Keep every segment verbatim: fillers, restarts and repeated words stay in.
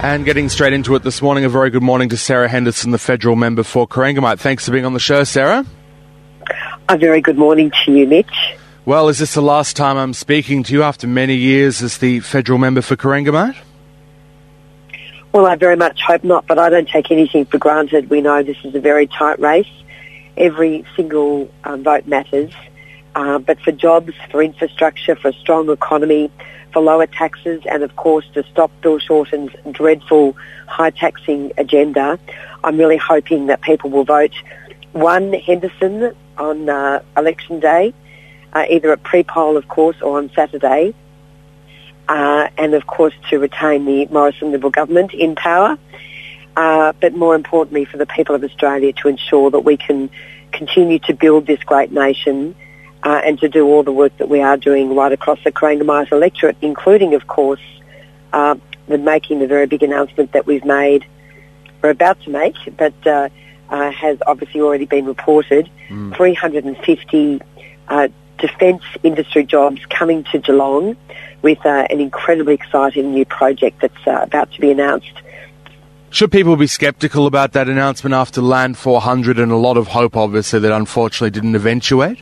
And getting straight into it this morning, a very good morning to Sarah Henderson, the federal member for Corangamite. Thanks for being on the show, Sarah. A very good morning to you, Mitch. Well, is this the last time I'm speaking to you after many years as the federal member for Corangamite? Well, I very much hope not, but I don't take anything for granted. We know this is a very tight race. Every single um, vote matters. Uh, but for jobs, for infrastructure, for a strong economy, for lower taxes, and of course to stop Bill Shorten's dreadful high taxing agenda, I'm really hoping that people will vote one Henderson on uh, election day, uh, either at pre-poll, of course, or on Saturday, uh, and of course to retain the Morrison Liberal government in power, uh, but more importantly for the people of Australia to ensure that we can continue to build this great nation Uh, and to do all the work that we are doing right across the Corangamite electorate, including, of course, uh, the making the very big announcement that we've made, we're about to make, but uh, uh, has obviously already been reported, mm. three hundred fifty uh, defence industry jobs coming to Geelong with uh, an incredibly exciting new project that's uh, about to be announced. Should people be sceptical about that announcement after Land four hundred and a lot of hope, obviously, that unfortunately didn't eventuate?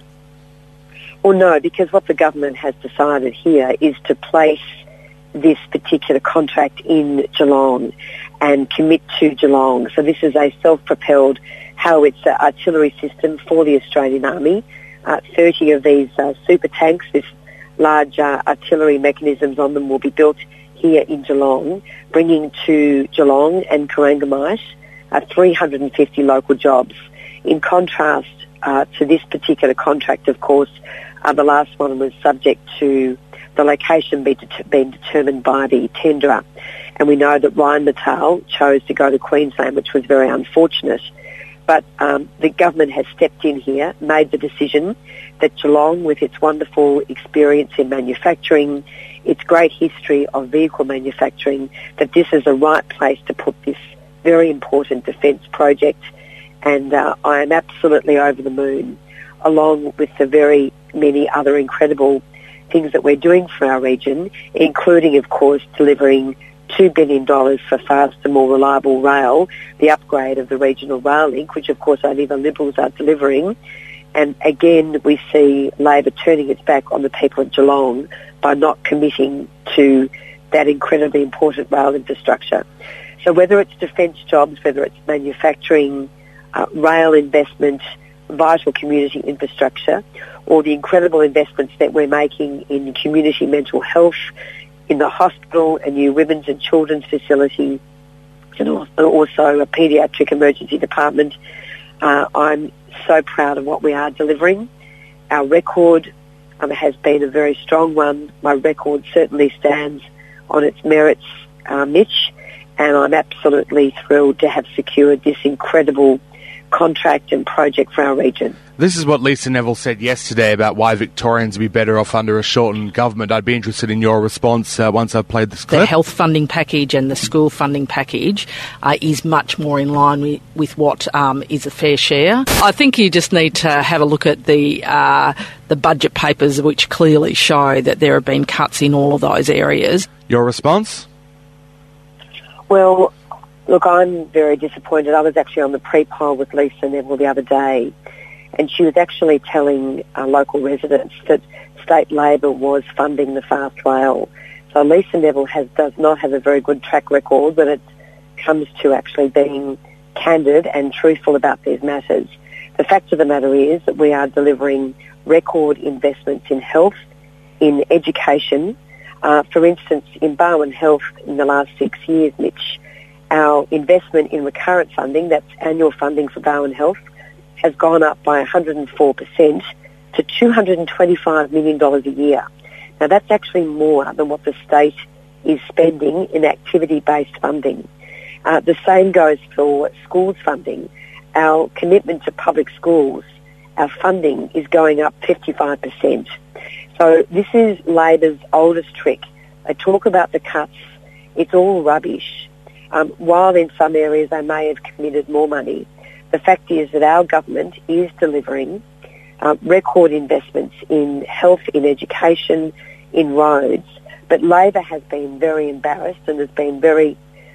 Well, no, because what the government has decided here is to place this particular contract in Geelong and commit to Geelong. So this is a self-propelled howitzer artillery system for the Australian Army. Uh, thirty of these uh, super tanks with large uh, artillery mechanisms on them will be built here in Geelong, bringing to Geelong and Corangamite uh, three hundred fifty local jobs. In contrast uh, to this particular contract, of course, Uh, the last one was subject to the location be det- being determined by the tenderer. And we know that Rheinmetall chose to go to Queensland, which was very unfortunate. But um, the government has stepped in here, made the decision that Geelong, with its wonderful experience in manufacturing, its great history of vehicle manufacturing, that this is the right place to put this very important defence project. And uh, I am absolutely over the moon, along with the very many other incredible things that we're doing for our region, including, of course, delivering two billion dollars for faster, more reliable rail, the upgrade of the regional rail link, which, of course, only the Liberals are delivering. And again, we see Labor turning its back on the people of Geelong by not committing to that incredibly important rail infrastructure. So whether it's defence jobs, whether it's manufacturing, uh, rail investment, vital community infrastructure, or the incredible investments that we're making in community mental health, in the hospital, a new women's and children's facility, and also a paediatric emergency department. Uh, I'm so proud of what we are delivering. Our record um, has been a very strong one. My record certainly stands on its merits, uh, Mitch, and I'm absolutely thrilled to have secured this incredible contract and project for our region. This is what Lisa Neville said yesterday about why Victorians would be better off under a shortened government. I'd be interested in your response uh, once I've played this clip. The health funding package and the school funding package uh, is much more in line with, with what um, is a fair share. I think you just need to have a look at the uh, the budget papers, which clearly show that there have been cuts in all of those areas. Your response? Well, look, I'm very disappointed. I was actually on the pre-poll with Lisa Neville the other day, and she was actually telling uh, local residents that state Labor was funding the fast rail. So Lisa Neville has, does not have a very good track record when it comes to actually being candid and truthful about these matters. The fact of the matter is that we are delivering record investments in health, in education. Uh, for instance, in Barwon Health in the last six years, Mitch, our investment in recurrent funding, that's annual funding for Barwon Health, has gone up by one hundred four percent to two hundred twenty-five million dollars a year. Now, that's actually more than what the state is spending in activity-based funding. Uh, the same goes for schools funding. Our commitment to public schools, our funding is going up fifty-five percent. So this is Labor's oldest trick. They talk about the cuts. It's all rubbish. Um, while in some areas they may have committed more money, the fact is that our government is delivering uh, record investments in health, in education, in roads, but Labor has been very embarrassed and has been very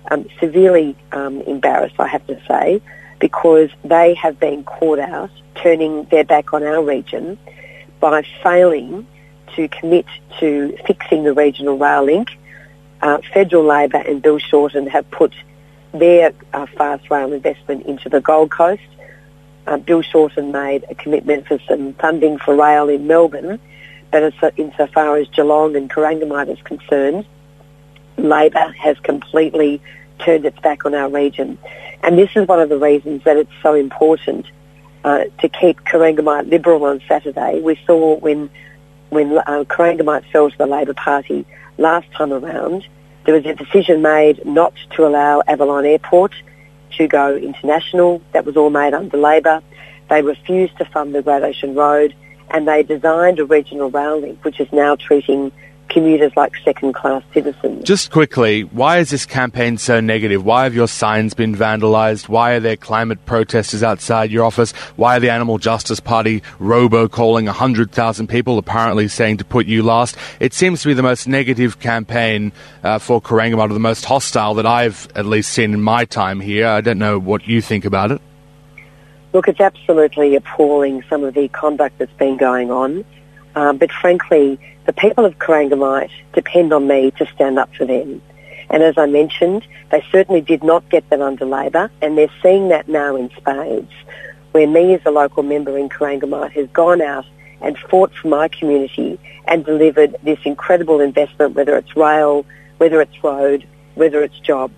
um, severely um, embarrassed, I have to say, because they have been caught out turning their back on our region by failing to commit to fixing the regional rail link. Uh, Federal Labor and Bill Shorten have put their uh, fast rail investment into the Gold Coast. Uh, Bill Shorten made a commitment for some funding for rail in Melbourne, but as, insofar as Geelong and Corangamite is concerned, Labor has completely turned its back on our region. And this is one of the reasons that it's so important uh, to keep Corangamite Liberal on Saturday. We saw when when uh, Corangamite fell to the Labor Party last time around, there was a decision made not to allow Avalon Airport to go international. That was all made under Labor. They refused to fund the Great Ocean Road, and they designed a regional rail link, which is now treating commuters like second-class citizens. Just quickly, why is this campaign so negative? Why have your signs been vandalised? Why are there climate protesters outside your office? Why are the Animal Justice Party robo-calling one hundred thousand people, apparently saying to put you last? It seems to be the most negative campaign uh, for Corangamite, or the most hostile that I've at least seen in my time here. I don't know what you think about it. Look, it's absolutely appalling, some of the conduct that's been going on. Uh, but frankly, the people of Corangamite depend on me to stand up for them. And as I mentioned, they certainly did not get that under Labor, and they're seeing that now in spades, where me as a local member in Corangamite has gone out and fought for my community and delivered this incredible investment, whether it's rail, whether it's road, whether it's jobs.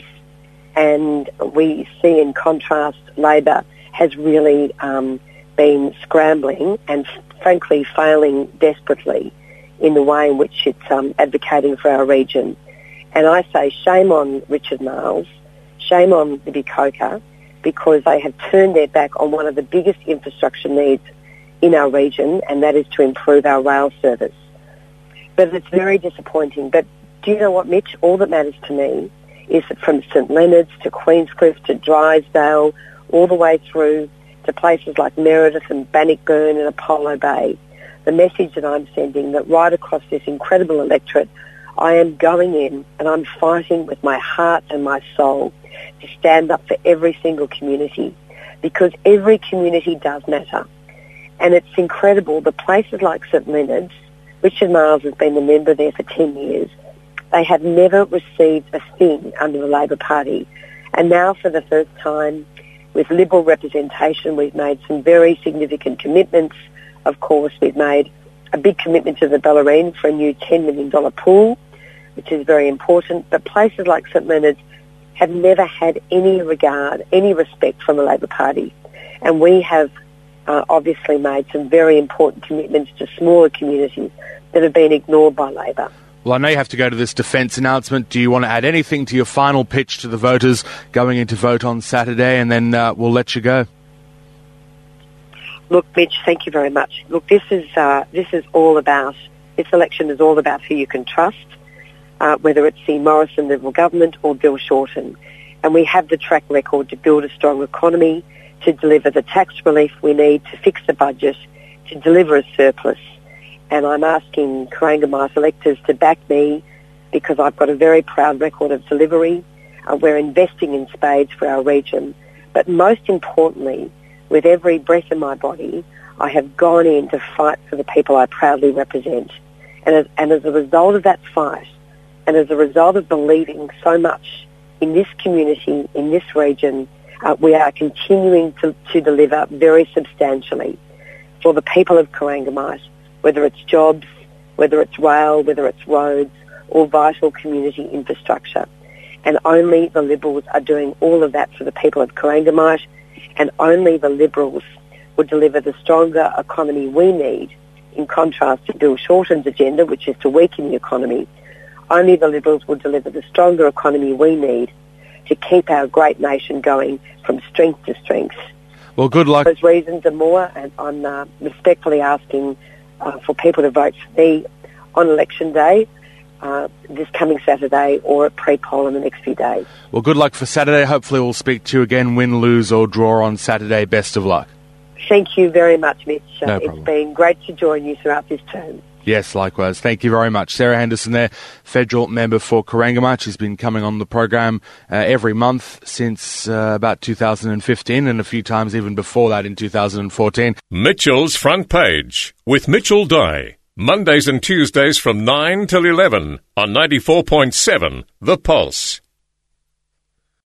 And we see in contrast, Labor has really um, been scrambling and frankly failing desperately in the way in which it's um, advocating for our region. And I say shame on Richard Marles, shame on the Bikoka, because they have turned their back on one of the biggest infrastructure needs in our region, and that is to improve our rail service. But it's very disappointing. But do you know what, Mitch? All that matters to me is that from St Leonards to Queenscliff to Drysdale, all the way through to places like Meredith and Bannockburn and Apollo Bay, the message that I'm sending, that right across this incredible electorate, I am going in and I'm fighting with my heart and my soul to stand up for every single community, because every community does matter. And it's incredible, the places like St Leonards, Richard Marles has been a member there for ten years, they have never received a thing under the Labor Party. And now for the first time, with Liberal representation, we've made some very significant commitments. Of course, we've made a big commitment to the Bellarine for a new ten million dollars pool, which is very important. But places like St Leonards have never had any regard, any respect from the Labor Party. And we have uh, obviously made some very important commitments to smaller communities that have been ignored by Labor. Well, I know you have to go to this defence announcement. Do you want to add anything to your final pitch to the voters going into vote on Saturday, and then uh, we'll let you go? Look, Mitch, thank you very much. Look, this is uh, this is all about, this election is all about who you can trust, uh, whether it's the Morrison Liberal government or Bill Shorten. And we have the track record to build a strong economy, to deliver the tax relief we need, to fix the budget, to deliver a surplus. And I'm asking Corangamite electors to back me, because I've got a very proud record of delivery. Uh, we're investing in spades for our region. But most importantly, with every breath in my body, I have gone in to fight for the people I proudly represent. And as, and as a result of that fight, and as a result of believing so much in this community, in this region, uh, we are continuing to, to deliver very substantially for the people of Corangamite, whether it's jobs, whether it's rail, whether it's roads, or vital community infrastructure. And only the Liberals are doing all of that for the people of Corangamite, and only the Liberals will deliver the stronger economy we need, in contrast to Bill Shorten's agenda, which is to weaken the economy. Only the Liberals will deliver the stronger economy we need to keep our great nation going from strength to strength. Well, good luck. Those reasons and more, and I'm uh, respectfully asking uh, for people to vote for me on election day, uh, this coming Saturday, or at pre-poll in the next few days. Well, good luck for Saturday. Hopefully we'll speak to you again, win, lose or draw on Saturday. Best of luck. Thank you very much, Mitch. No uh, problem. It's been great to join you throughout this term. Yes, likewise. Thank you very much. Sarah Henderson there, federal member for Corangamite. She's been coming on the program uh, every month since uh, about two thousand fifteen and a few times even before that in two thousand fourteen. Mitchell's Front Page with Mitchell Dye. Mondays and Tuesdays from nine till eleven on ninety-four point seven The Pulse.